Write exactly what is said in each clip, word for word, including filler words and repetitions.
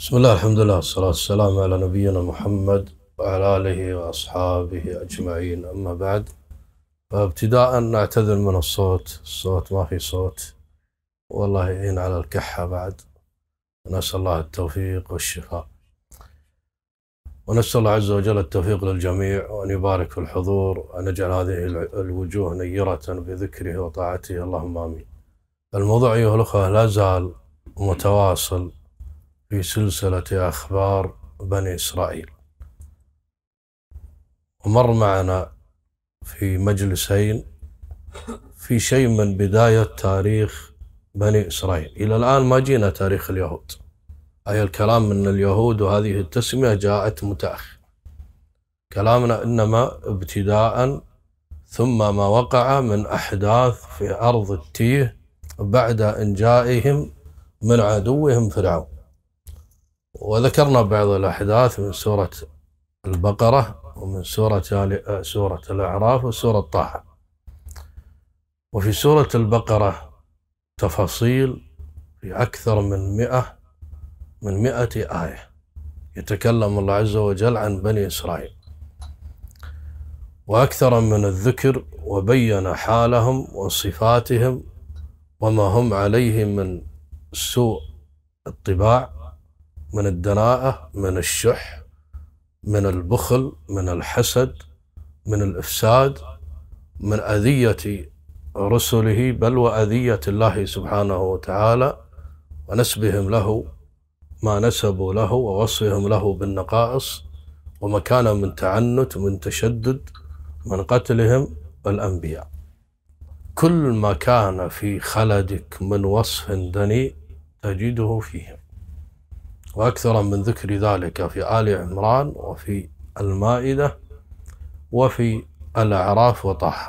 بسم الله، الحمد لله، والصلاة والسلام على نبينا محمد وعلى آله وأصحابه أجمعين، أما بعد. فابتداء نعتذر من الصوت الصوت ما في صوت، والله يعين على الكحة بعد. ونسأل الله التوفيق والشفاء، ونسأل الله عز وجل التوفيق للجميع، وأن يبارك في الحضور، وأن يجعل هذه الوجوه نيرة بذكره وطاعته، اللهم آمين. الموضوع أيها الأخوة لا زال متواصل في سلسلة أخبار بني إسرائيل، ومر معنا في مجلسين في شيء من بداية تاريخ بني إسرائيل. إلى الآن ما جينا تاريخ اليهود، أي الكلام من اليهود وهذه التسمية جاءت متأخر. كلامنا إنما ابتداء ثم ما وقع من أحداث في أرض التيه بعد إنجائهم من عدوهم فرعون. وذكرنا بعض الأحداث من سورة البقرة ومن سورة سورة الأعراف وسورة طه. وفي سورة البقرة تفاصيل في أكثر من مئة من مئة آية يتكلم الله عز وجل عن بني إسرائيل، وأكثر من الذكر، وبين حالهم وصفاتهم وما هم عليه من سوء الطباع، من الدناءة، من الشح، من البخل، من الحسد، من الإفساد، من أذية رسله، بل وأذية الله سبحانه وتعالى، ونسبهم له ما نسبوا له، ووصفهم له بالنقائص، وما كان من تعنت، من تشدد، من قتلهم الأنبياء. كل ما كان في خلدك من وصف دنيء تجده فيهم، وأكثر من ذكر ذلك في آل عمران وفي المائدة وفي الأعراف وطه،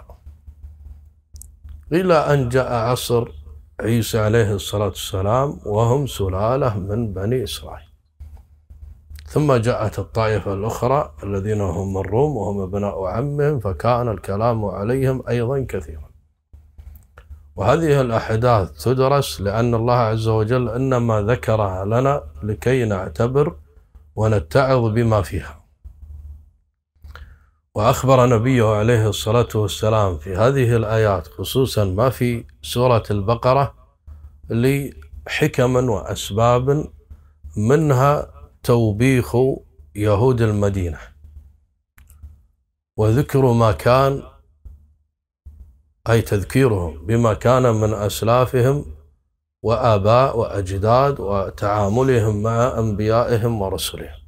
إلى أن جاء عصر عيسى عليه الصلاة والسلام وهم سلالة من بني إسرائيل. ثم جاءت الطائفة الأخرى الذين هم الروم وهم ابناء عمهم، فكان الكلام عليهم أيضا كثيرا. وهذه الأحداث تدرس لأن الله عز وجل إنما ذكرها لنا لكي نعتبر ونتعظ بما فيها. وأخبر نبيه عليه الصلاة والسلام في هذه الآيات، خصوصا ما في سورة البقرة، لحكم وأسباب، منها توبيخ يهود المدينة، وذكر ما كان، أي تذكيرهم بما كان من أسلافهم وآباء وأجداد وتعاملهم مع أنبيائهم ورسلهم.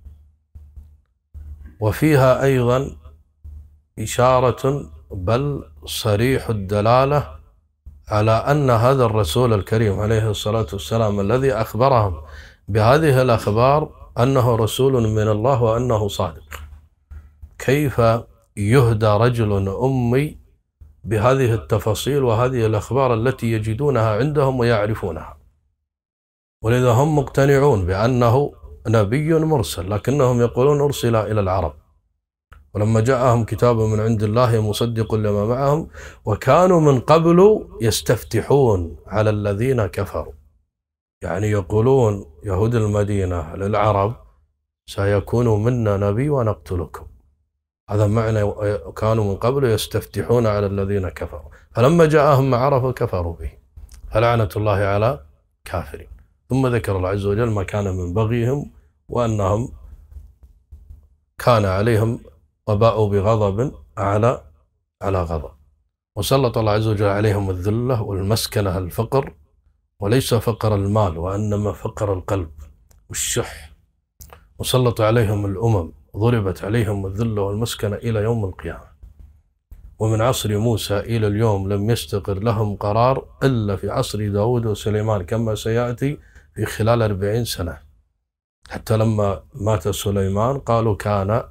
وفيها أيضا إشارة بل صريح الدلالة على أن هذا الرسول الكريم عليه الصلاة والسلام الذي أخبرهم بهذه الأخبار أنه رسول من الله وأنه صادق. كيف يهدى رجل أمي بهذه التفاصيل وهذه الأخبار التي يجدونها عندهم ويعرفونها؟ ولذا هم مقتنعون بأنه نبي مرسل، لكنهم يقولون أرسل إلى العرب. ولما جاءهم كتاب من عند الله مصدق لما معهم، وكانوا من قبل يستفتحون على الذين كفروا، يعني يقولون يهود المدينة للعرب سيكون منا نبي ونقتلكم. هذا معنى كانوا من قبل يستفتحون على الذين كفروا، فلما جاءهم ما عرفوا كفروا به، فلعنة الله على كافرين. ثم ذكر الله عز وجل ما كان من بغيهم، وأنهم كان عليهم وباءوا بغضب على على غضب، وسلط الله عز وجل عليهم الذلة والمسكنة، الفقر، وليس فقر المال وإنما فقر القلب والشح. وسلط عليهم الأمم، ضربت عليهم الذلة والمسكنة إلى يوم القيامة. ومن عصر موسى إلى اليوم لم يستقر لهم قرار إلا في عصر داود وسليمان، كما سيأتي في خلال أربعين سنة. حتى لما مات سليمان قالوا كان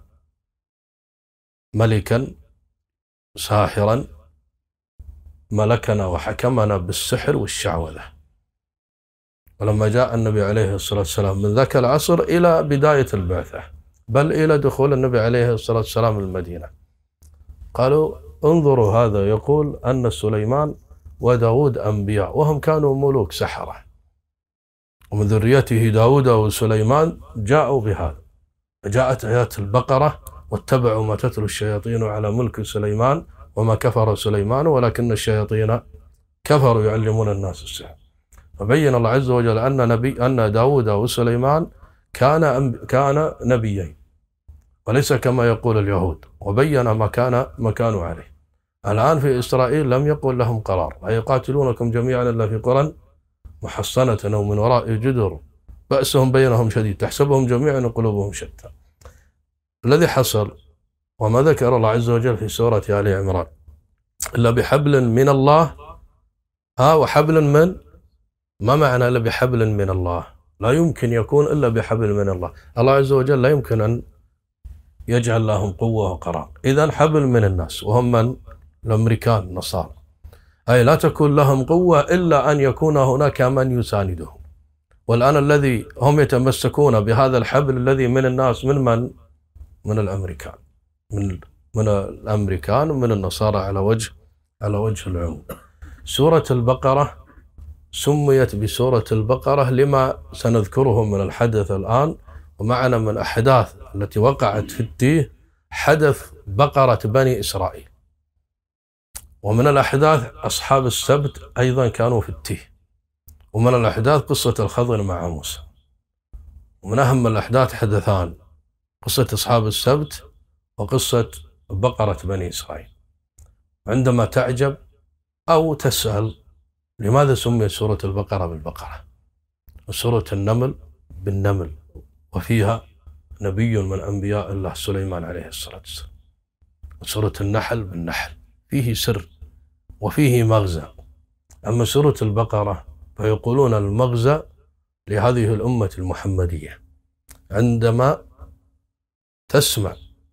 ملكا ساحرا ملكنا وحكمنا بالسحر والشعوذة. ولما جاء النبي عليه الصلاة والسلام من ذاك العصر إلى بداية البعثة، بل إلى دخول النبي عليه الصلاة والسلام المدينة، قالوا انظروا هذا يقول أن سليمان وداود أنبياء، وهم كانوا ملوك سحرة. ومن ذريته داود وسليمان جاءوا بهذا. فجاءت آيات البقرة واتبعوا ما تتلو الشياطين على ملك سليمان وما كفر سليمان ولكن الشياطين كفروا يعلمون الناس السحر. فبين الله عز وجل أن نبي أن داود وسليمان كان كان نبيين وليس كما يقول اليهود، وبين ما كان ما كانوا عليه. الآن في إسرائيل لم يقل لهم قرار، لا يقاتلونكم جميعا إلا في قرى محصنة أو من وراء جدر بأسهم بينهم شديد تحسبهم جميعا وقلوبهم شتى. الذي حصل وما ذكر الله عز وجل في سورة آل عمران إلا بحبل من الله. ها وحبل من ما معنى إلا بحبل من الله؟ لا يمكن يكون إلا بحبل من الله. الله عز وجل لا يمكن أن يجعل لهم قوة وقرار. إذن حبل من الناس وهم من الأمريكان النصارى، أي لا تكون لهم قوة إلا أن يكون هناك من يساندهم. والآن الذي هم يتمسكون بهذا الحبل الذي من الناس من من؟ من الأمريكان، من من الأمريكان ومن النصارى على وجه على وجه العموم. سورة البقرة سميت بسورة البقرة لما سنذكره من الحدث الآن، ومعنا من أحداث التي وقعت في التيه حدث بقرة بني إسرائيل. ومن الأحداث أصحاب السبت أيضا كانوا في التيه. ومن الأحداث قصة الخضر مع موسى. ومن أهم الأحداث حدثان: قصة أصحاب السبت وقصة بقرة بني إسرائيل. عندما تعجب أو تسأل لماذا سميت سورة البقرة بالبقرة وسورة النمل بالنمل وفيها نبي من أنبياء الله سليمان عليه الصلاة والسلام، وسورة النحل بالنحل، فيه سر وفيه مغزى. أما سورة البقرة فيقولون المغزى لهذه الأمة المحمدية عندما تسمع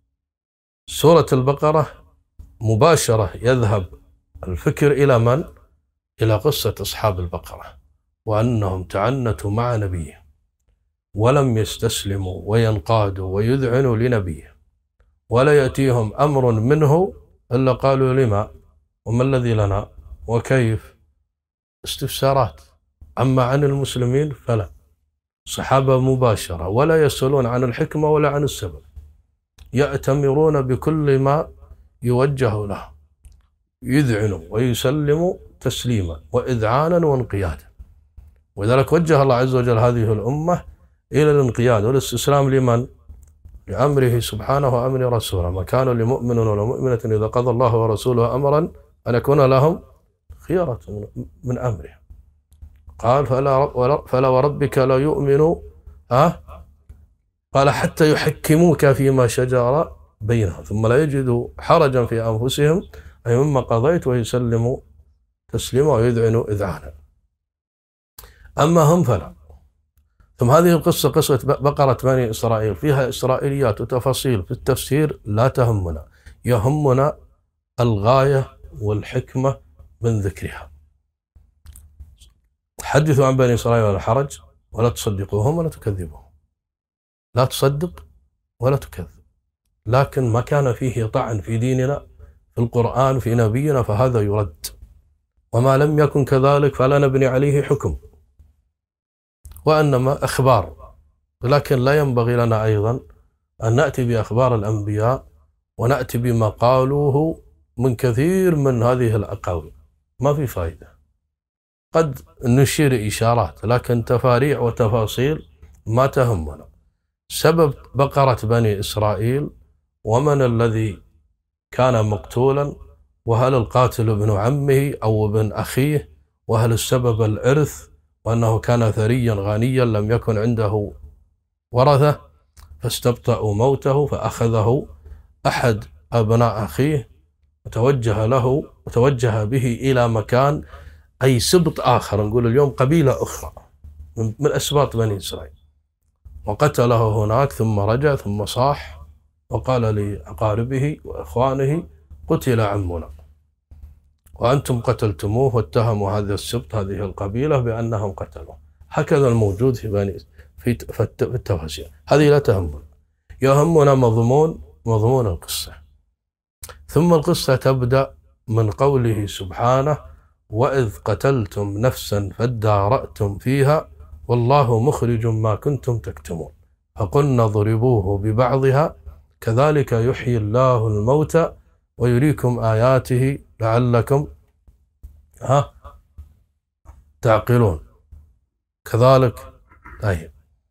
سورة البقرة مباشرة يذهب الفكر إلى من؟ إلى قصة أصحاب البقرة، وأنهم تعنتوا مع نبيه ولم يستسلموا وينقادوا ويذعنوا لنبيه، ولا يأتيهم أمر منه إلا قالوا لما وما الذي لنا وكيف، استفسارات. أما عن المسلمين فلا، صحابة مباشرة ولا يسألون عن الحكمة ولا عن السبب، يأتمرون بكل ما يوجه له، يذعنوا ويسلموا تسليما وإذعانا وانقيادا. ولذلك وجه الله عز وجل هذه الأمة إلى الانقياد والاستسلام لمن؟ لأمره سبحانه وأمر رسوله. ما كان لمؤمن ولا مؤمنة إذا قضى الله ورسوله أمرا أن يكون لهم خيرة من أمره. قال فلا, فلا وربك لا يؤمنوا أه؟ قال حتى يحكموك فيما شجر بينهم ثم لا يجدوا حرجا في أنفسهم أي مما قضيت ويسلموا تسليما ويذعنوا إذعانا. أما هم فلا. ثم هذه القصة قصة بقرة بني إسرائيل فيها إسرائيليات وتفاصيل في التفسير لا تهمنا، يهمنا الغاية والحكمة من ذكرها. حدثوا عن بني إسرائيل ولا حرج ولا تصدقوهم ولا تكذبوهم. لا تصدق ولا تكذب، لكن ما كان فيه طعن في ديننا في القرآن في نبينا فهذا يرد، وما لم يكن كذلك فلا نبني عليه حكم، وإنما أخبار. لكن لا ينبغي لنا أيضا أن نأتي بأخبار الأنبياء ونأتي بما قالوه من كثير من هذه الأقاويل، ما في فائدة. قد نشير إشارات لكن تفاريع وتفاصيل ما تهمنا. سبب بقرة بني إسرائيل ومن الذي كان مقتولا، وهل القاتل ابن عمه أو ابن أخيه، وهل السبب الإرث وأنه كان ثريا غنيا لم يكن عنده ورثة فاستبطأوا موته فأخذه أحد أبناء أخيه وتوجه له وتوجه به إلى مكان أي سبط آخر، نقول اليوم قبيلة أخرى من أسباط بني إسرائيل، وقتله هناك ثم رجع ثم صاح وقال لأقاربه وإخوانه قتل عمنا وأنتم قتلتموه، واتهموا هذا السبط هذه القبيلة بأنهم قتلوه. هكذا الموجود في بني في التفاسير، هذه لا تهمنا، يهمنا مضمون مضمون القصة. ثم القصة تبدأ من قوله سبحانه: وإذ قتلتم نفسا فادارأتم فيها والله مخرج ما كنتم تكتمون فقلنا اضربوه ببعضها كذلك يحيي الله الموتى ويريكم آياته لعلكم ها تعقلون. كذلك طيب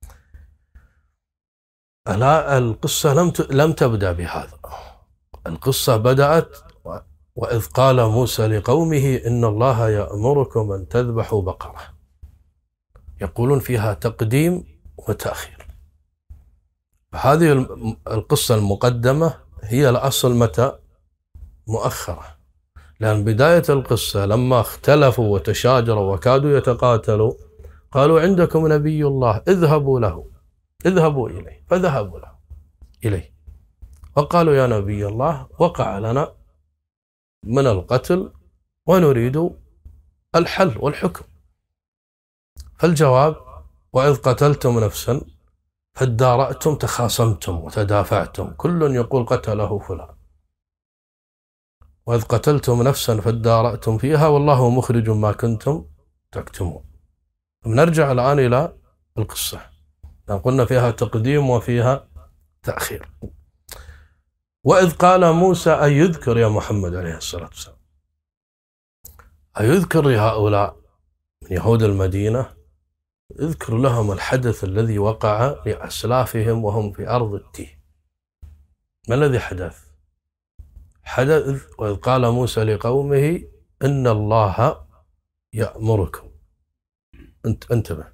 لا، القصة لم لم تبدأ بهذا. القصة بدأت وإذ قال موسى لقومه إن الله يأمركم أن تذبحوا بقرة، يقولون فيها تقديم وتأخير. هذه القصة المقدمة هي الأصل متى مؤخرة، لأن بداية القصة لما اختلفوا وتشاجروا وكادوا يتقاتلوا قالوا عندكم نبي الله اذهبوا له اذهبوا إليه، فذهبوا له إليه وقالوا يا نبي الله وقع لنا من القتل ونريد الحل والحكم. فالجواب وإذ قتلتم نفسا فادارأتم تخاصمتم وتدافعتم كل يقول قتله فلان، وإذ قتلتم نفسا فادارأتم فيها والله مخرج ما كنتم تكتمون. نرجع الآن إلى القصة، قلنا فيها تقديم وفيها تأخير. وإذ قال موسى أي يذكر يا محمد عليه الصلاة والسلام، أي يذكر لهؤلاء من يهود المدينة، اذكر لهم الحدث الذي وقع لأسلافهم وهم في أرض التيه. ما الذي حدث؟ حدث وإذ قال موسى لقومه إن الله يأمركم. انت انتبه،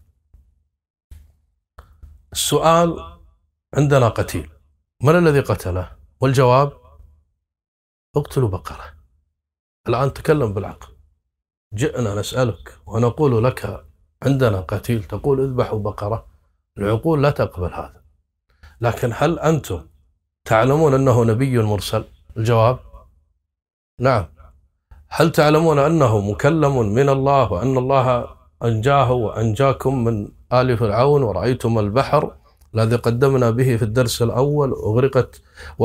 السؤال عندنا قتيل، من الذي قتله؟ والجواب اقتلوا بقرة. الآن تكلم بالعقل، جئنا نسألك ونقول لك عندنا قتيل تقول اذبحوا بقرة، العقول لا تقبل هذا. لكن هل أنتم تعلمون أنه نبي مرسل؟ الجواب نعم. هل تعلمون أنه مكلم من الله وأن الله أنجاه وأنجاكم من آل فرعون ورأيتم البحر الذي قدمنا به في الدرس الأول أغرقت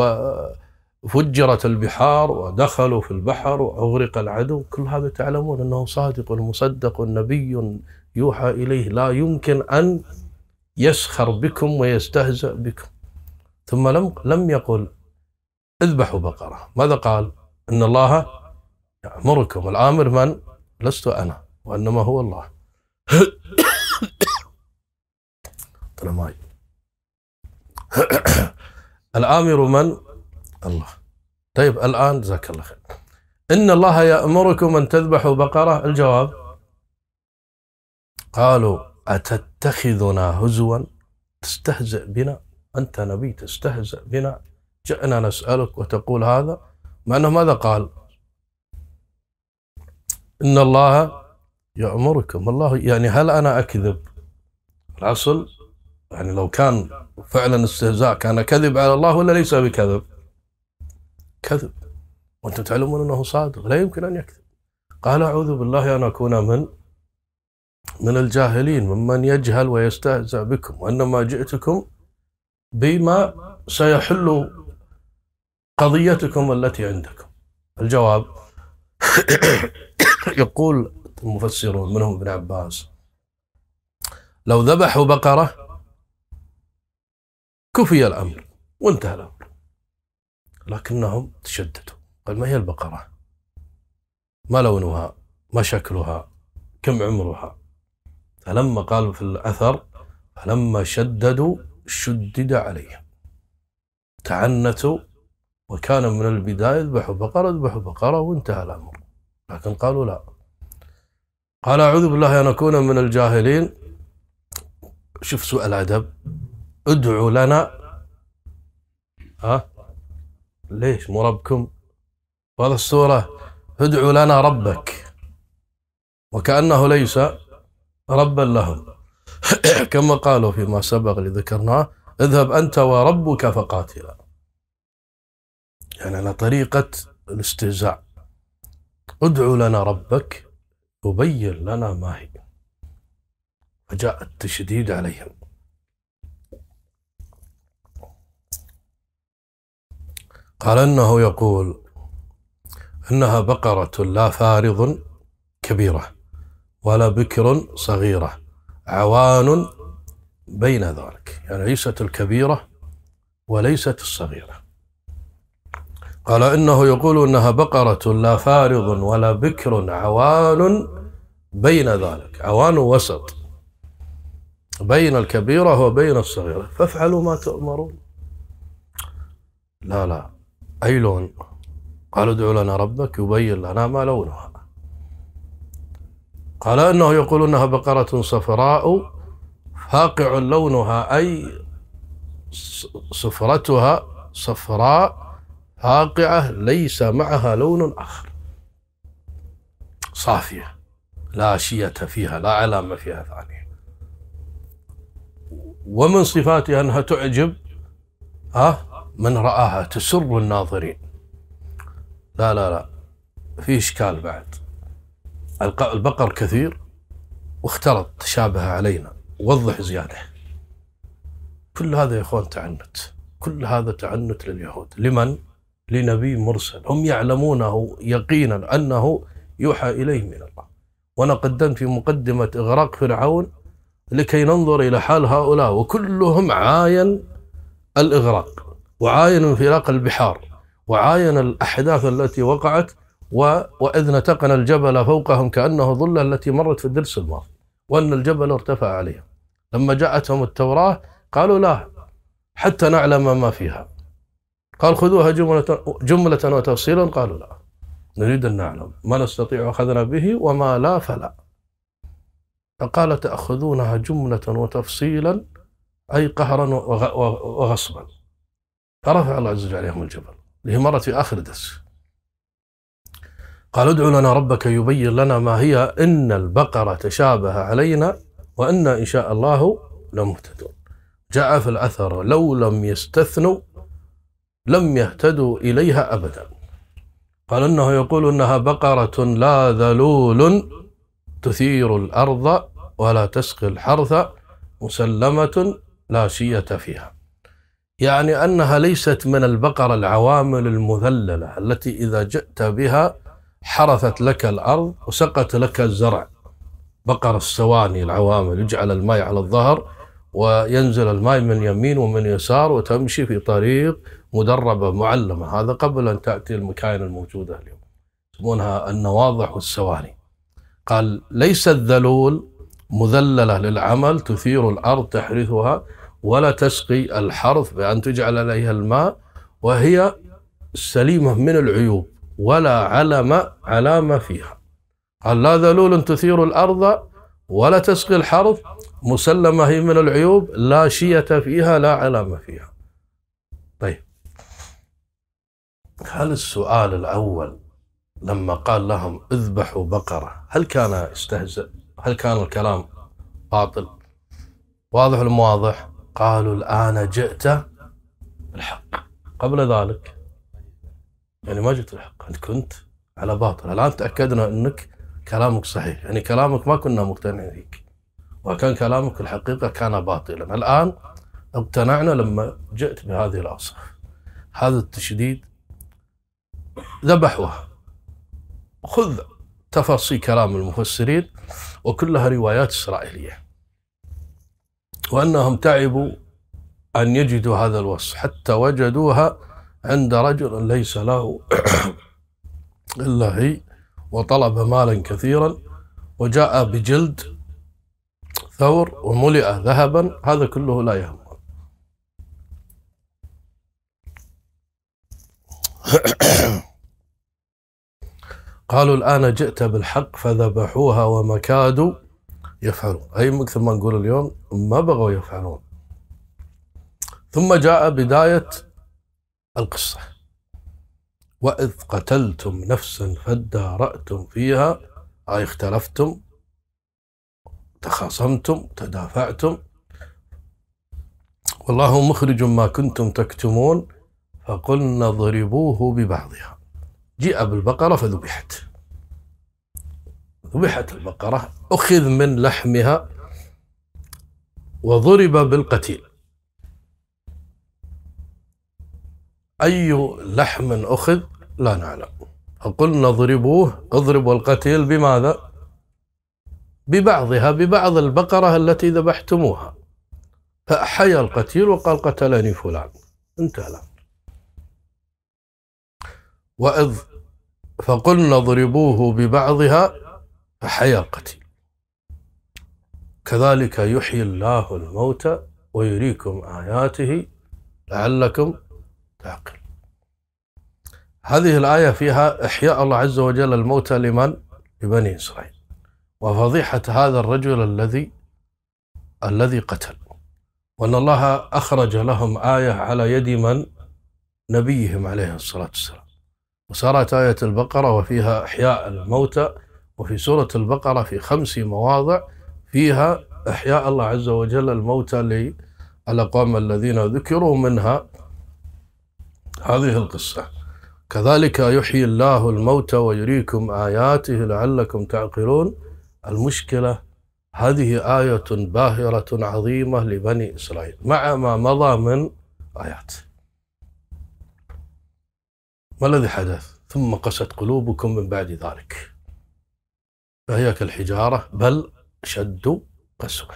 وفجرت البحار ودخلوا في البحر وأغرق العدو؟ كل هذا تعلمون أنه صادق مصدق نبي يوحى إليه، لا يمكن أن يسخر بكم ويستهزأ بكم. ثم لم لم يقل اذبحوا بقرة، ماذا قال؟ إن الله يأمركم. الآمر من؟ لست أنا وإنما هو الله. الآمر من؟ الله. طيب الآن جزاك الله خير، إن الله يأمركم أن تذبحوا بقرة، الجواب قالوا أتتخذنا هزوا تستهزئ بنا؟ أنت نبي تستهزئ بنا؟ جئنا نسألك وتقول هذا؟ مع أنه ماذا قال؟ إن الله يأمركم. الله يعني هل أنا أكذب؟ الأصل يعني لو كان فعلا استهزاء كان كذب على الله ولا ليس بكذب؟ كذب، وأنتم تعلمون أنه صادق لا يمكن أن يكذب. قال أعوذ بالله أن أكون من من الجاهلين ممن يجهل ويستهزأ بكم، وإنما جئتكم بما سيحل قضيتكم التي عندكم. الجواب يقول المفسرون منهم ابن عباس لو ذبحوا بقرة كفي الأمر وانتهى الأمر، لكنهم تشددوا. قال ما هي البقرة؟ ما لونها؟ ما شكلها؟ كم عمرها؟ فلما قال في الأثر فلما شددوا شدد عليهم، تعنتوا، وكان من البداية اذبحوا بقرة اذبحوا بقرة وانتهى الأمر، لكن قالوا لا. قال أعوذ بالله أن أكون من الجاهلين. شوف سوء الأدب، ادعوا لنا، ها ليش مو ربكم؟ وهذا السورة ادعوا لنا ربك، وكأنه ليس ربا لهم. كما قالوا فيما سبق اللي ذكرناه اذهب أنت وربك فقاتلا، يعني على طريقة الاستهزاء. ادعوا لنا ربك يبين لنا ما هي، فجاء التشديد عليهم. قال إنه يقول إنها بقرة لا فارض كبيرة ولا بكر صغيرة عوان بين ذلك، يعني ليست الكبيرة وليست الصغيرة. قال إنه يقول إنها بقرة لا فارض ولا بكر عوان بين ذلك، عوان وسط بين الكبيرة وبين الصغيرة، فافعلوا ما تؤمرون. لا لا، أي لون؟ قالوا ادعوا لنا ربك يبين لنا ما لونها. قال إنه يقول إنها بقرة صفراء فاقع لونها، أي صفرتها صفراء فاقعة ليس معها لون آخر، صافية لا شية فيها، لا علامة فيها ثانية. ومن صفاتها أنها تعجب ها من رآها، تسر الناظرين. لا لا لا، في إشكال بعد. البقر كثير واختلط تشابه علينا، وضح زيادة. كل هذا يا إخوان تعنت، كل هذا تعنت لليهود. لمن؟ لنبي مرسل، هم يعلمونه يقينا أنه يوحى إليه من الله. وأنا قدمت في مقدمة إغراق فرعون لكي ننظر إلى حال هؤلاء، وكلهم عاين الإغراق، وعاين انفلاق البحار، وعاين الأحداث التي وقعت، وإذ نتقنا الجبل فوقهم كأنه ظلة التي مرت في الدرس الماضي، وأن الجبل ارتفع عليهم. لما جاءتهم التوراة قالوا لا حتى نعلم ما فيها، قال خذوها جملة, جملة وتفصيلا، قالوا لا نريد أن نعلم ما نستطيع أخذنا به وما لا فلا. فقال تأخذونها جملة وتفصيلا أي قهرا وغصبا، فرفع الله عز وجل عليهم الجبل، اللي مرت في آخر الدرس. قال ادعوا لنا ربك يبين لنا ما هي إن البقرة تشابه علينا وإنا إن شاء الله لمهتدون. جاء في الأثر لو لم يستثنوا لم يهتدوا إليها أبدا. قال إنه يقول إنها بقرة لا ذلول تثير الأرض ولا تسقي الحرث مسلمة لا شية فيها، يعني أنها ليست من البقرة العوامل المذللة التي إذا جئت بها حرثت لك الأرض وسقت لك الزرع. بقر السواني العوامل، يجعل الماء على الظهر وينزل الماء من يمين ومن يسار وتمشي في طريق مدربة معلمة، هذا قبل أن تأتي المكاين الموجودة اليوم يسمونها النواضح والسواني. قال ليس الذلول مذللة للعمل تثير الأرض تحرثها ولا تسقي الحرث بأن تجعل عليها الماء وهي سليمة من العيوب ولا علم علامة فيها. قال لا ذلول تثير الأرض ولا تسقي الحرث مسلمة هي من العيوب لا شية فيها لا علامة فيها. طيب، هل السؤال الأول لما قال لهم اذبحوا بقرة هل كان استهزأ؟ هل كان الكلام باطل؟ واضح ولا مو واضح؟ قالوا الآن جئت بالحق، قبل ذلك يعني ما جئت الحق، أنت كنت على باطل. الآن تأكدنا أنك كلامك صحيح، يعني كلامك ما كنا مقتنعين فيك وكان كلامك الحقيقة كان باطلا. الآن اقتنعنا لما جئت بهذه الأوصاف. هذا التشديد. ذبحوها. خذ تفاصيل كلام المفسرين وكلها روايات إسرائيلية، وأنهم تعبوا أن يجدوا هذا الوصف حتى وجدوها عند رجل ليس له إلا هي، وطلب مالا كثيرا وجاء بجلد ثور وملئ ذهبا، هذا كله لا يهم. قالوا الآن جئت بالحق فذبحوها وما كادوا يفعلون، أي مثل ما نقول اليوم ما بغوا يفعلون. ثم جاء بداية القصة: وإذ قتلتم نفسا فادارأتم فيها، أي اختلفتم تخاصمتم تدافعتم، والله مخرج ما كنتم تكتمون، فقلنا اضربوه ببعضها. جيء بالبقرة فذبحت، ذبحت البقرة، أخذ من لحمها وضرب بالقتيل. أي لحم أخذ لا نعلم، فقلنا اضربوه، اضربوا القتيل بماذا؟ ببعضها ببعض البقرة التي ذبحتموها، فأحيا القتيل وقال قتلني فلان، انتهى الأمر. وإذ فقلنا اضربوه ببعضها فحيا القتيل. كذلك يحيي الله الموتى ويريكم آياته لعلكم تعقلون. هذه الآية فيها إحياء الله عز وجل الموتى لمن؟ لبني إسرائيل، وفضيحة هذا الرجل الذي الذي قتل، وأن الله أخرج لهم آية على يد من؟ نبيهم عليه الصلاة والسلام. وصارت آية البقرة وفيها إحياء الموتى، وفي سورة البقرة في خمس مواضع فيها إحياء الله عز وجل الموتى للأقوام الذين ذكروا، منها هذه القصة. كذلك يحيي الله الموتى ويريكم آياته لعلكم تعقلون. المشكلة هذه آية باهرة عظيمة لبني إسرائيل مع ما مضى من آيات. ما الذي حدث؟ ثم قست قلوبكم من بعد ذلك فهي كالحجارة بل شد قسوة.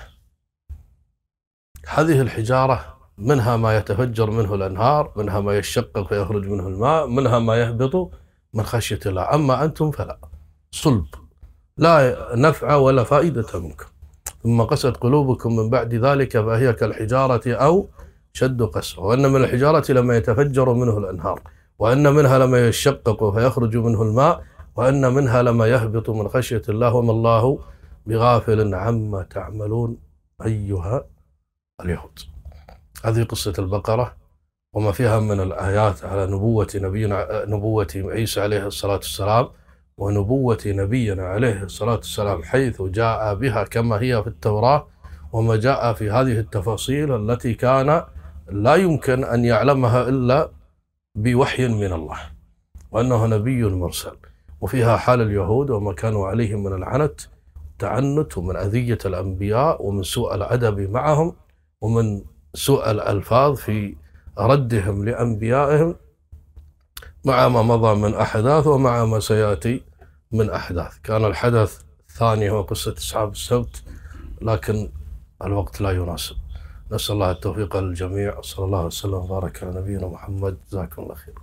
هذه الحجارة منها ما يتفجر منه الأنهار، منها ما يشقق فيخرج منه الماء، منها ما يهبط من خشية الله. أما أنتم فلا، صلب لا نفع ولا فائدة منكم. ثم قست قلوبكم من بعد ذلك فهي كالحجارة أو شد قسوة. وأن من الحجارة لما يتفجر منه الأنهار، وأن منها لما يشقق فيخرج منه الماء، وأن منها لما يهبط من خشية الله، وما الله بغافل عما تعملون أيها اليهود. هذه قصة البقرة وما فيها من الآيات على نبوة نبينا نبوة عيسى عليه الصلاة والسلام، ونبوة نبينا عليه الصلاة والسلام حيث جاء بها كما هي في التوراة، وما جاء في هذه التفاصيل التي كان لا يمكن أن يعلمها إلا بوحي من الله، وأنه نبي مرسل. وفيها حال اليهود وما كانوا عليه من العنت والتعنت، ومن أذية الأنبياء، ومن سوء الأدب معهم، ومن سوء الألفاظ في ردهم لأنبيائهم، مع ما مضى من أحداث ومع ما سيأتي من أحداث. كان الحدث الثاني هو قصة أصحاب السبت، لكن الوقت لا يناسب. نسأل الله التوفيق للجميع. صلى الله وسلم وبارك على نبينا محمد. جزاكم الله خير.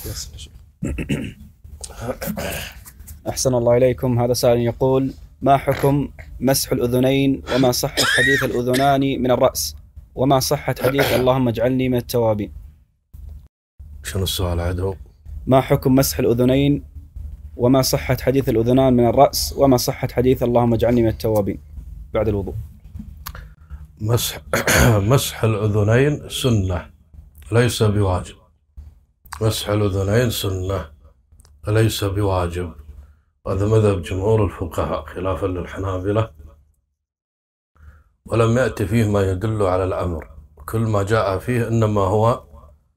أحسن الله إليكم. هذا سائل يقول: ما حكم مسح الأذنين، وما صحة حديث الأذنان من الرأس، وما صحة حديث اللهم اجعلني من التوابين؟ شنو السؤال عدو؟ ما حكم مسح الأذنين، وما صحة حديث الأذنان من الرأس، وما صحة حديث اللهم اجعلني من التوابين بعد الوضوء؟ مسح مسح الأذنين سنة ليس بواجب. مسح الأذنين سنة ليس بواجب. هذا مذهب جمهور الفقهاء خلافا للحنابلة، ولم يأتي فيه ما يدل على الأمر. كل ما جاء فيه إنما هو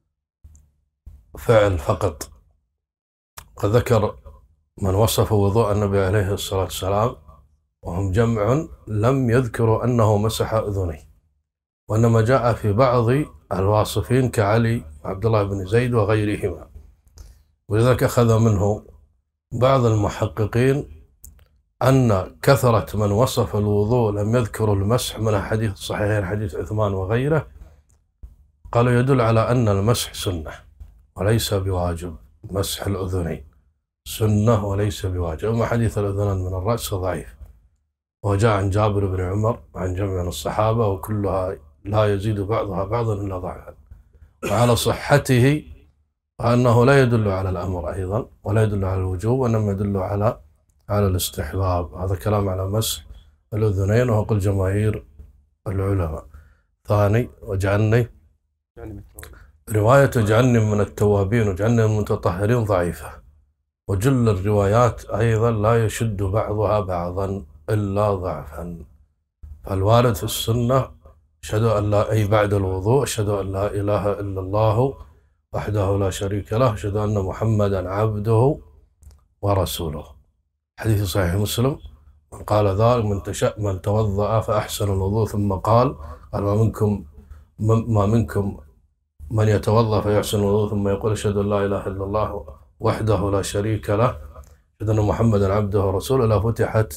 فعل فقط. وذكر من وصف وضوء النبي عليه الصلاة والسلام وهم جمع لم يذكروا أنه مسح أذنيه، وإنما جاء في بعض الواصفين كعلي وعبد الله بن زيد وغيرهما. ولذلك أخذ منه بعض المحققين أن كثرة من وصف الوضوء لم يذكروا المسح من حديث الصحيحين حديث عثمان وغيره، قالوا يدل على أن المسح سنة وليس بواجب. مسح الأذنين سنة وليس بواجب. أما حديث الأذنان من الرأس ضعيف، وجاء عن جابر بن عمر عن جمع من الصحابة، وكلها لا يزيد بعضها بعضا إلا ضعفا. وعلى صحته وأنه لا يدل على الأمر أيضا، ولا يدل على الوجوب، وإنما يدل على على الاستحباب. هذا كلام على مسح الأذنين، وهو قول جماهير العلماء. ثاني: وجعلني رواية اجعلني من التوابين وجعلني من المتطهرين ضعيفة، وجل الروايات أيضا لا يشد بعضها بعضا إلا ضعفا. فالوارد في السنة: أشهد أن لا أي بعد الوضوء أشهد أن لا إله إلا الله وحده لا شريك له، أشهد أن محمدا عبده ورسوله. حديث صحيح مسلم: من قال ذلك من تشاء من توضأ فأحسن الوضوء ثم قال قال ما منكم ما منكم من يتوضأ فيحسن الوضوء ثم يقول أشهد أن لا إله إلا الله وحده لا شريك له أشهد أن محمدا عبده ورسوله، لا فتحت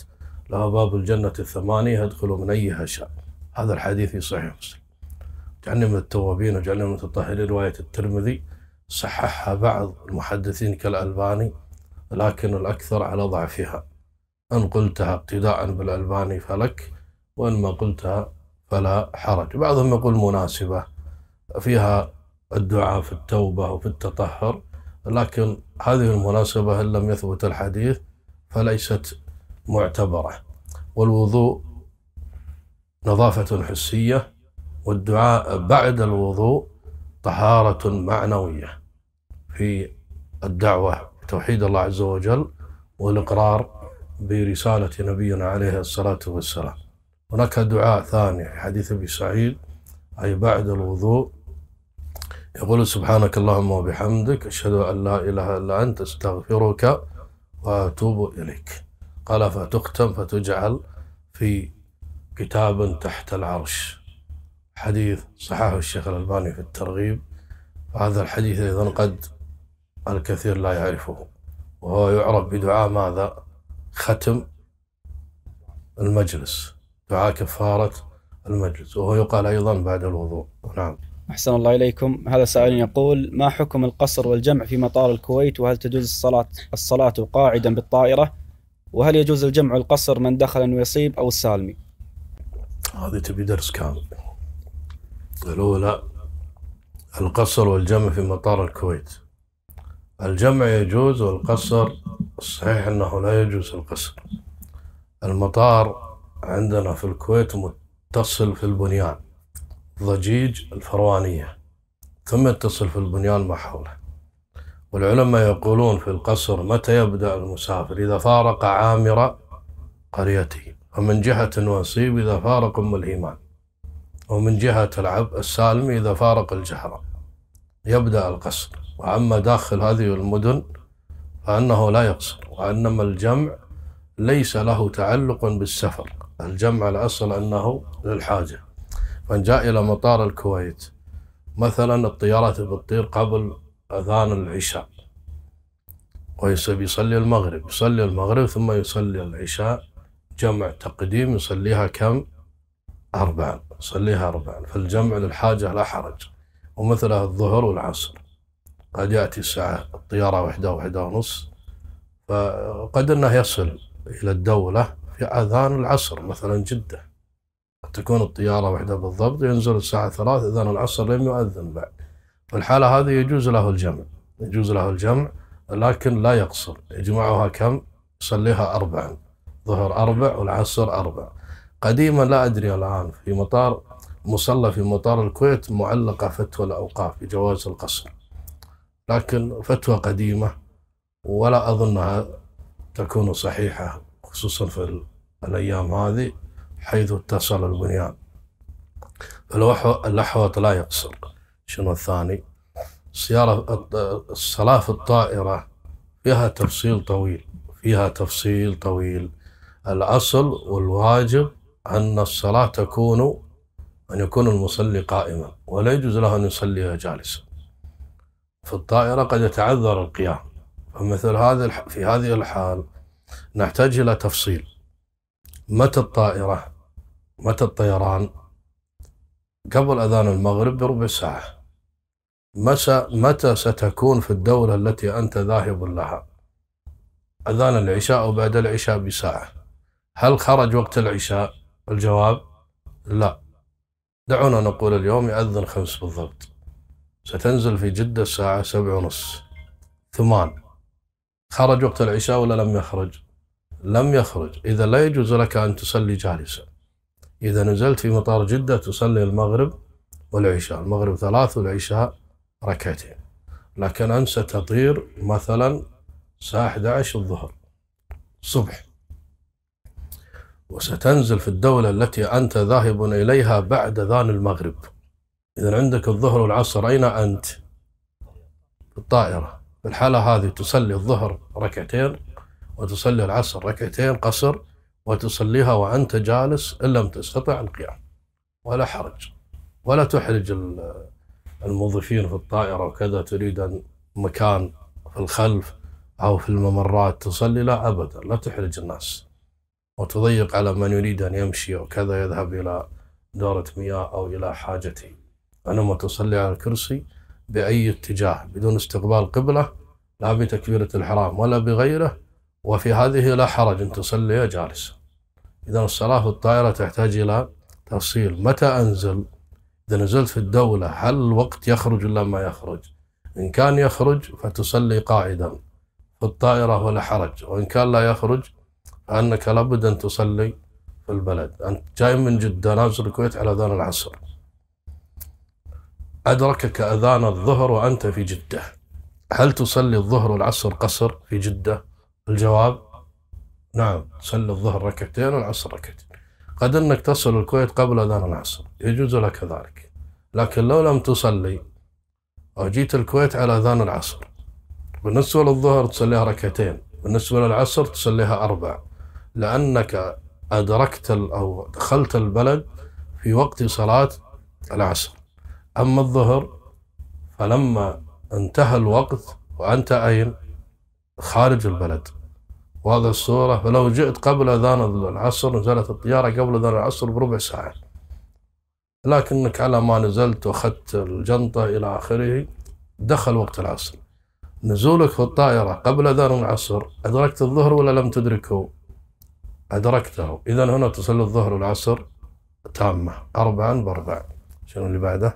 لها باب الجنة الثمانية يدخل من أيها شاء. هذا الحديث في صحيح مسلم. جعلنا من التوابين وجعلنا من المتطهرين، رواية الترمذي صححها بعض المحدثين كالألباني، لكن الأكثر على ضعفها. أن قلتها اقتداء بالألباني فلك، وإن ما قلتها فلا حرج. بعضهم يقول مناسبة فيها الدعاء في التوبة وفي التطهر، لكن هذه المناسبة إن لم يثبت الحديث فليست معتبرة. والوضوء نظافة حسية، والدعاء بعد الوضوء طهارة معنوية في الدعوة بتوحيد الله عز وجل والإقرار برسالة نبينا عليه الصلاة والسلام. هناك دعاء ثاني في حديث أبي سعيد، أي بعد الوضوء، يقول سبحانك اللهم وبحمدك أشهد أن لا إله إلا أنت أستغفرك وأتوب إليك. قال فتختم فتجعل في كتاب تحت العرش. حديث صححه الشيخ الألباني في الترغيب. هذا الحديث أيضا قد الكثير لا يعرفه، وهو يعرف بدعاء ماذا؟ ختم المجلس، دعاء كفارة المجلس، وهو يقال أيضا بعد الوضوء. نعم. أحسن الله إليكم. هذا سائل يقول: ما حكم القصر والجمع في مطار الكويت؟ وهل تجوز الصلاة الصلاة قاعدا بالطائرة؟ وهل يجوز الجمع والقصر من دخل النويصيب أو السالمي؟ هذه تبي درس كامل. الأولى القصر والجمع في مطار الكويت. الجمع يجوز، والقصر الصحيح أنه لا يجوز القصر. المطار عندنا في الكويت متصل في البنيان، ضجيج الفروانية، ثم يتصل في البنيان ما حوله. والعلماء يقولون في القصر متى يبدأ المسافر؟ إذا فارق عامر قريته، ومن جهة النويصيب إذا فارق أم الهيمان، ومن جهة العب السالمي إذا فارق الجهرة يبدأ القصر. وأما داخل هذه المدن فأنه لا يقصر، وإنما الجمع ليس له تعلق بالسفر. الجمع الأصل أنه للحاجة. من جاء إلى مطار الكويت مثلا، الطيارات بتطير قبل أذان العشاء ويصلي المغرب، يصلي المغرب ثم يصلي العشاء، جمع تقديم يصليها كم؟ أربعا، يصليها أربعا. فالجمع للحاجة لا حرج. ومثلها الظهر والعصر، قد يأتي الساعة الطيارة واحدة واحدة ونص، فقد أنه يصل إلى الدولة في أذان العصر، مثلا جدة تكون الطيارة واحدة بالضبط، ينزل الساعة ثلاث، أذان العصر لم يؤذن بعد. في الحالة هذه يجوز له الجمع، يجوز له الجمع، لكن لا يقصر. يجمعها كم؟ يصليها أربعا، ظهر أربع والعصر أربع. قديما لا أدري الآن في مطار مصلى في مطار الكويت معلقة فتوى الأوقاف بجواز القصر، لكن فتوى قديمة ولا أظنها تكون صحيحة، خصوصا في الأيام هذه حيث اتصل البنيان. الأحوط لا يقصر. شنو الثاني؟ السيارة الصلاة في الطائرة فيها تفصيل طويل، فيها تفصيل طويل. الأصل والواجب أن الصلاة تكون أن يكون المصلي قائما، ولا يجوز له أن يصلي جالسا. في الطائرة قد يتعذر القيام، فمثل هذا في هذه الحال نحتاج إلى تفصيل. متى الطائرة؟ متى الطيران؟ قبل أذان المغرب بربع ساعة. متى ستكون في الدولة التي أنت ذاهب لها؟ أذان العشاء أو بعد العشاء بساعة. هل خرج وقت العشاء؟ الجواب لا. دعونا نقول اليوم يأذن خمس بالضبط، ستنزل في جدة الساعة سبع ونص ثمان. خرج وقت العشاء ولا لم يخرج؟ لم يخرج. إذا لا يجوز لك أن تصلي جالسا. إذا نزلت في مطار جدة تصلي المغرب والعشاء، المغرب ثلاث والعشاء ركعتين. لكن أنت ستطير مثلا الساعة أحد عشر الظهر الصبح، وستنزل في الدولة التي أنت ذاهب إليها بعد أذان المغرب. إذا عندك الظهر والعصر، أين أنت؟ في الطائرة. في الحالة هذه تصلي الظهر ركعتين وتصلي العصر ركعتين قصر، وتصليها وأنت جالس إن لم تستطع القيام، ولا حرج. ولا تحرج الموظفين في الطائرة وكذا، تريد مكان في الخلف أو في الممرات تصلي، لا أبدا، لا تحرج الناس. وتضيق على من يريد أن يمشي وكذا يذهب إلى دورة مياه أو إلى حاجته، إنما تصلي على الكرسي بأي اتجاه بدون استقبال قبلة، لا بتكبيرة الحرام ولا بغيره، وفي هذه لا حرج أن تصلي جالسا. إذا الصلاة في الطائرة تحتاج إلى تفصيل. متى أنزل؟ إذا نزلت في الدولة هل الوقت يخرج ولا ما يخرج؟ إن كان يخرج فتصلي قاعدا في الطائرة ولا حرج، وإن كان لا يخرج فأنك لابد أن تصلي في البلد. أنت جاي من جدة نازل الكويت على أذان العصر، أدركك أذان الظهر وأنت في جدة، هل تصلي الظهر والعصر قصر في جدة؟ الجواب نعم، تصلي الظهر ركعتين والعصر ركعتين. قد أنك تصل الكويت قبل أذان العصر، يجوز لك ذلك. لكن لو لم تصلي وجيت الكويت على أذان العصر، بالنسبة للظهر تصليها ركعتين، بالنسبة للعصر تصليها أربع، لأنك أدركت أو دخلت البلد في وقت صلاة العصر. أما الظهر فلما انتهى الوقت وأنت أين؟ خارج البلد، وهذا الصورة. فلو جئت قبل أذان العصر نزلت الطيارة قبل أذان العصر بربع ساعة، لكنك على ما نزلت وأخذت الجنطة إلى آخره دخل وقت العصر. نزولك في الطائرة قبل أذان العصر أدركت الظهر ولا لم تدركه؟ أدركته. إذن هنا تصلي الظهر والعصر تامة أربعا بأربع. شنو اللي بعده؟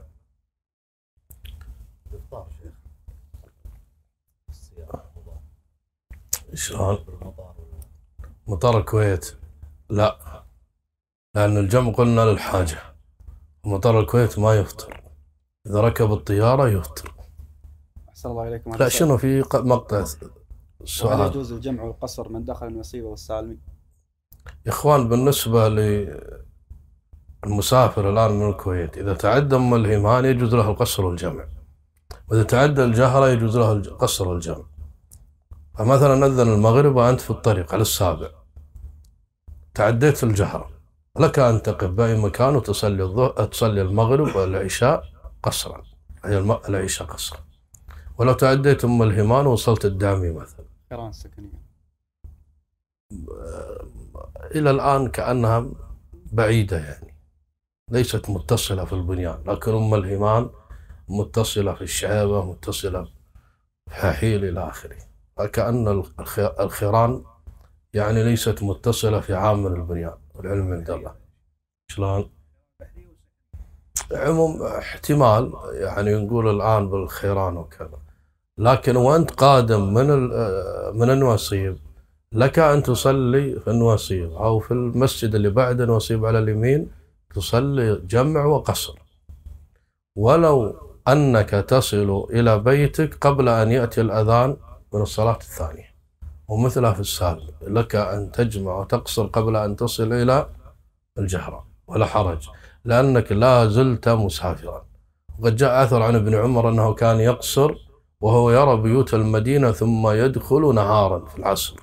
شلون؟ مطار الكويت لا، لأن الجمع قلنا للحاجة، مطار الكويت ما يفطر، إذا ركب الطيارة يفطر. أحسن الله إليكم. لا شنو في مقطع سؤال، هل يجوز الجمع والقصر من دخل الوصيبة والسالمي؟ يا إخوان بالنسبة للمسافر الآن من الكويت إذا تعدى أم الهيمان يجوز له القصر والجمع، وإذا تعدى الجهرة يجوز له القصر والجمع. فمثلا أذن المغرب وأنت في الطريق على السابع، تعديت الجهرة، لك أن تقف بأي مكان وتصلي الظهر تصلي المغرب والعشاء قصرا، هي العشاء قصرا. ولو تعديت أم الهيمان ووصلت الدامي مثلا، خيران السكنية إلى الآن كأنها بعيدة يعني ليست متصلة في البنيان، لكن أم الهيمان متصلة في الشعيبة، متصلة في حاحيل إلى آخره. فكأن الخيران يعني ليست متصلة في عامل البنيان، والعلم عند الله. شلون؟ عموم احتمال يعني نقول الآن بالخيران وكذا، لكن وأنت قادم من من النواسيب لك أن تصلي في النواسيب أو في المسجد اللي بعد النواسيب على اليمين تصلي جمع وقصر، ولو أنك تصل إلى بيتك قبل أن يأتي الأذان من الصلاة الثانية، ومثلها في السالم لك أن تجمع وتقصر قبل أن تصل إلى الجهرة ولا حرج، لأنك لا زلت مسافرا. وقد جاء أثر عن ابن عمر أنه كان يقصر وهو يرى بيوت المدينة ثم يدخل نهارا في العصر،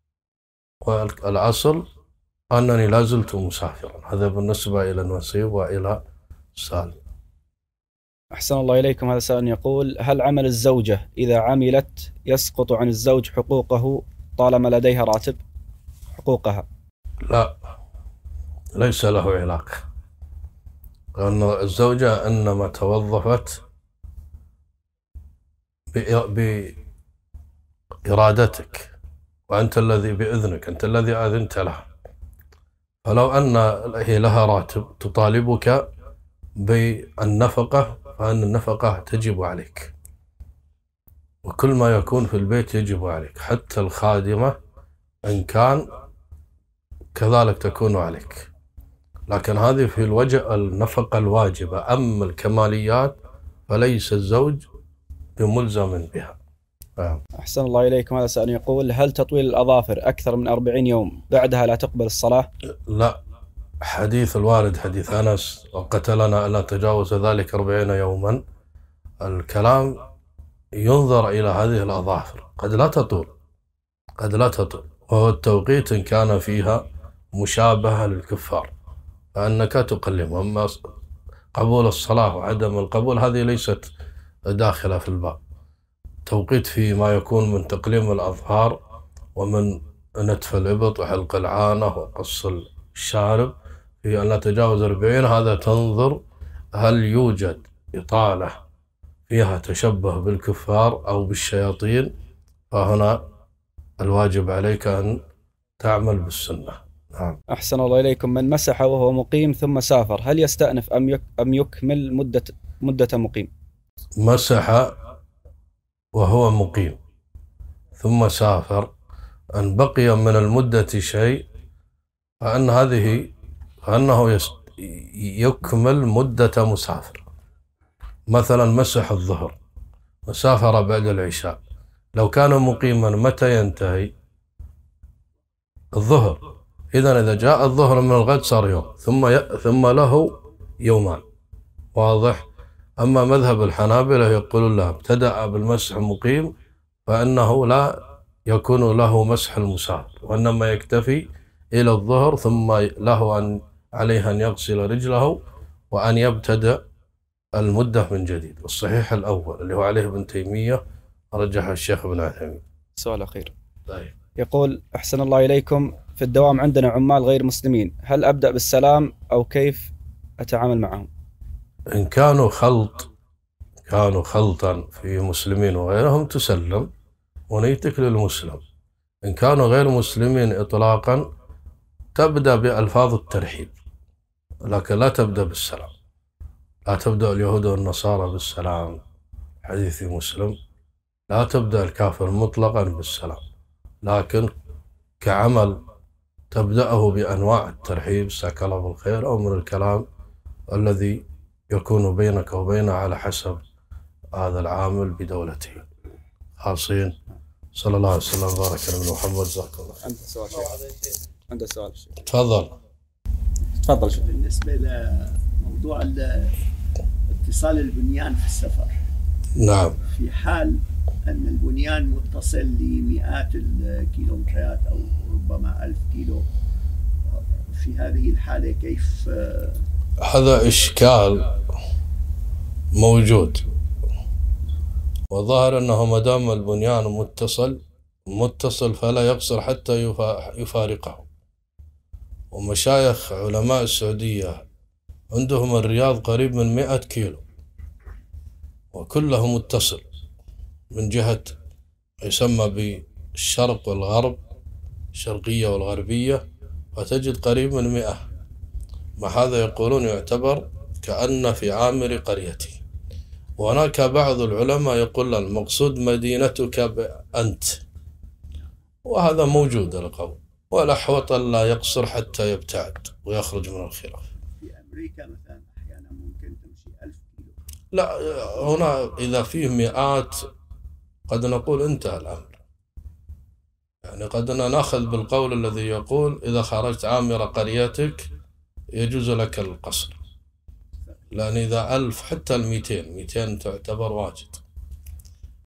والعصر أنني لا زلت مسافرا. هذا بالنسبة إلى النواسيب وإلى السالم. أحسن الله إليكم. هذا سائل يقول: هل عمل الزوجة إذا عملت يسقط عن الزوج حقوقه طالما لديها راتب حقوقها؟ لا، ليس له علاقة، لأن الزوجة إنما توظفت بإرادتك، وأنت الذي بإذنك، أنت الذي أذنت لها. فلو أن هي لها راتب تطالبك بالنفقة فإن النفقة تجب عليك، وكل ما يكون في البيت يجب عليك، حتى الخادمة إن كان كذلك تكون عليك. لكن هذه في الوجه النفقة الواجبة، أما الكماليات فليس الزوج بملزم بها. أحسن الله إليكم. هذا سائل يقول: هل تطويل الأظافر أكثر من أربعين يوم بعدها لا تقبل الصلاة؟ لا، حديث الوارد حديث أنس وقتلنا ألا تجاوز ذلك أربعين يوما، الكلام ينظر إلى هذه الأظافر، قد لا تطول قد لا تطول وهو التوقيت إن كان فيها مشابهة للكفار فأنك تقلم. أما قبول الصلاة وعدم القبول هذه ليست داخلة في الباب. توقيت في ما يكون من تقليم الأظهار ومن نتف الإبط وحلق العانة وقص الشارب في أن لا تجاوز أربعين، هذا تنظر هل يوجد إطالة فيها تشبه بالكفار أو بالشياطين، فهنا الواجب عليك أن تعمل بالسنة. نعم. أحسن الله إليكم. من مسح وهو مقيم ثم سافر هل يستأنف أم يك أم يكمل مدة مدة مقيم؟ مسح وهو مقيم ثم سافر أن بقي من المدة شيء، فأن هذه فأنه يكمل مدة مسافر. مثلا مسح الظهر وسافر بعد العشاء، لو كان مقيما متى ينتهي الظهر؟ إذن إذا جاء الظهر من الغد صار يوم، ثم ي... ثم له يومان. واضح؟ أما مذهب الحنابلة يقولون لا، ابتدأ بالمسح مقيم فإنه لا يكون له مسح المسافر، وإنما يكتفي إلى الظهر، ثم له أن عليه أن يغسل رجله وأن يبتدأ المدة من جديد. الصحيح الأول اللي هو عليه ابن تيمية رجح الشيخ ابن عثيمين. سؤال أخير. طيب. يقول أحسن الله إليكم، في الدوام عندنا عمال غير مسلمين، هل أبدأ بالسلام أو كيف أتعامل معهم؟ إن كانوا خلط كانوا خلطا في مسلمين وغيرهم تسلم ونيتك للمسلم. إن كانوا غير مسلمين إطلاقا تبدأ بألفاظ الترحيب، لكن لا تبدأ بالسلام. لا تبدأ اليهود والنصارى بالسلام، حديث مسلم. لا تبدأ الكافر مطلقا بالسلام، لكن كعمل تبدأه بأنواع الترحيب، مساك الله بالخير، أو من الكلام الذي يكون بينك وبينه على حسب هذا العامل بدولته. خالصين. صلى الله عليه وسلم وبارك على محمد. جزاك الله. عندك سؤال شيخ؟ عندك سؤال شيخ؟ تفضل. تفضل شيخ. بالنسبة لموضوع اتصال البنيان في السفر. نعم. في حال أن البنيان متصل لمئات الكيلومترات أو ربما ألف كيلو، في هذه الحالة كيف؟ هذا إشكال موجود، وظاهر أنه ما دام البنيان متصل متصل فلا يقصر حتى يفارقه. ومشايخ علماء السعودية عندهم الرياض قريب من مئة كيلو وكله متصل من جهة يسمى بالشرق والغرب، الشرقية والغربية، فتجد قريب من مئة. مع هذا يقولون يعتبر كأن في عامر قريتي. وهناك بعض العلماء يقول المقصود مدينتك أنت، وهذا موجود القول، والأحوط لا يقصر حتى يبتعد ويخرج من الخلاف. في أمريكا مثلا أحيانا ممكن تمشي ألف كيلو. لا، هنا إذا فيه مئات قد نقول انتهى الأمر. يعني قد نأخذ بالقول الذي يقول إذا خرجت عامر قريتك يجوز لك القصر، لأن إذا ألف حتى المئتين مئتين تعتبر واجد.